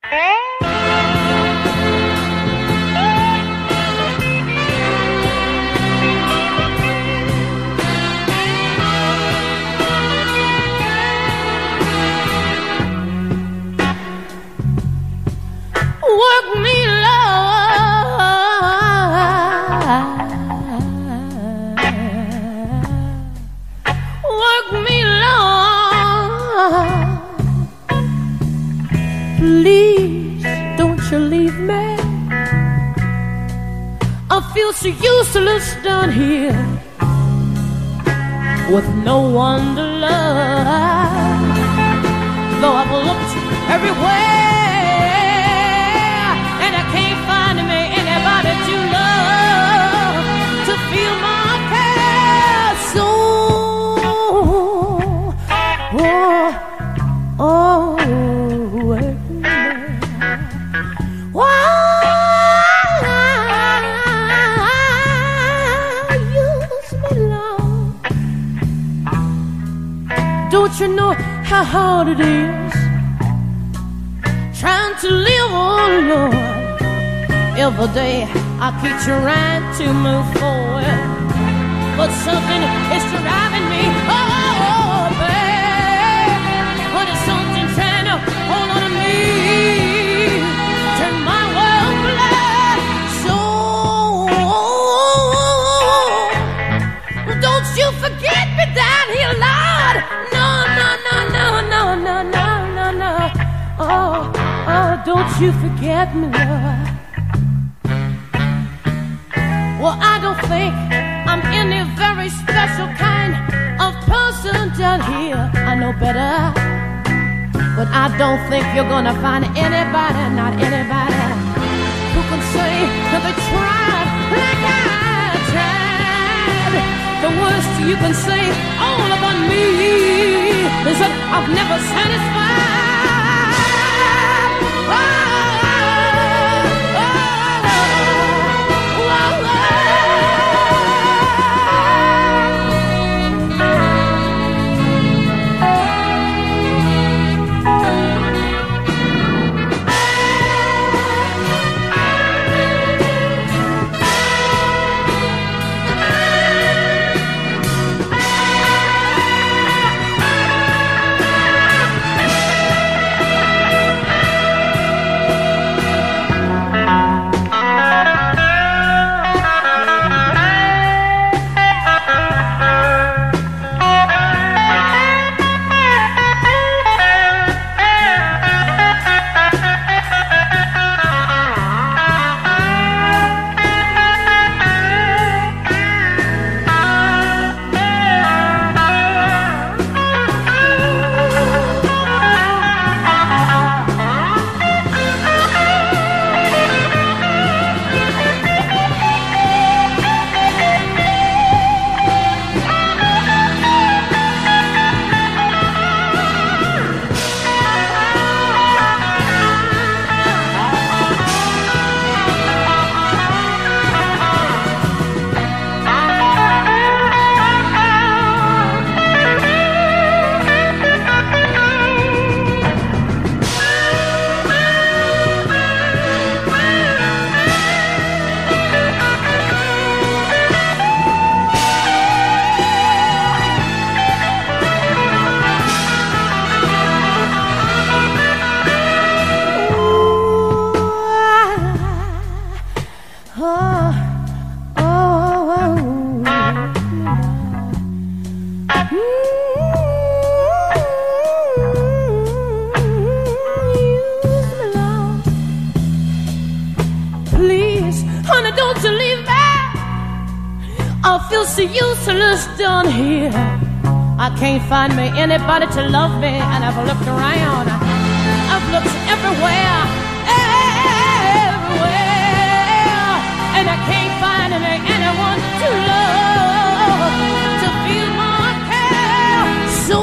Work me, Lord. Work me, Lord. Please don't you leave me. I feel so useless down here with no one to love. Though I've looked everywhere, can't find me anybody to love, to feel my care. So, use me, Lord. Don't you know how hard it is trying to live, oh Lord? Every day I keep trying to move forward, but something is driving me. Oh, babe, but it's something trying to hold on to me, turn my world black. So don't you forget me down here, Lord. No, no, no, no, no, no, no, no, no. Oh, don't you forget me, Lord. Well, I don't think I'm any very special kind of person down here. I know better, but I don't think you're gonna find anybody, not anybody, who can say that they tried like I tried. The worst you can say all about me is that I've never satisfied. so useless down here. I can't find me anybody to love me, and I've looked around. I've looked everywhere, everywhere, and I can't find me anyone to love, to feel my care. So,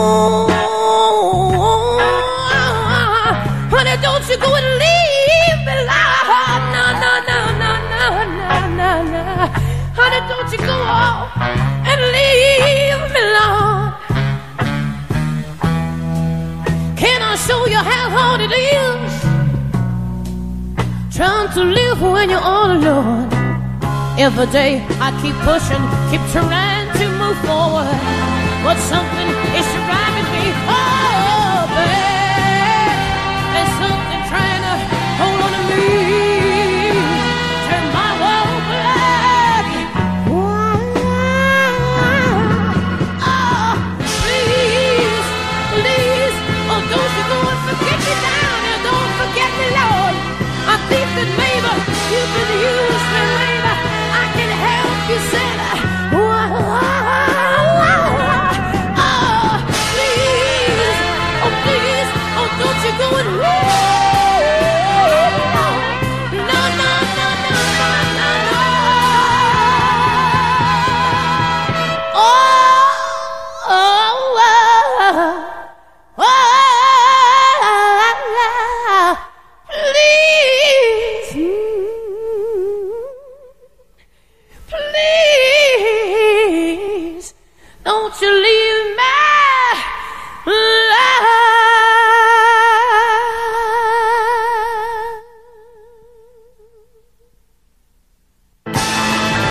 honey, don't you go and leave me, Lord. No, no, no, no, no, no, no, no. Honey, don't you go off and leave me, Lord. Can I show you how hard it is trying to live when you're all alone. Every day I keep pushing, keep trying to move forward, but something is driving me back. There's something trying to hold on to me, turn my world black. Oh, please, please, oh, don't you go and forget me now, and don't forget me, Lord. I think that maybe you could use me later. I can help you, said don't you go and no, no, no, no, no, no, no. Oh, oh, oh, oh, please, please, don't you leave me.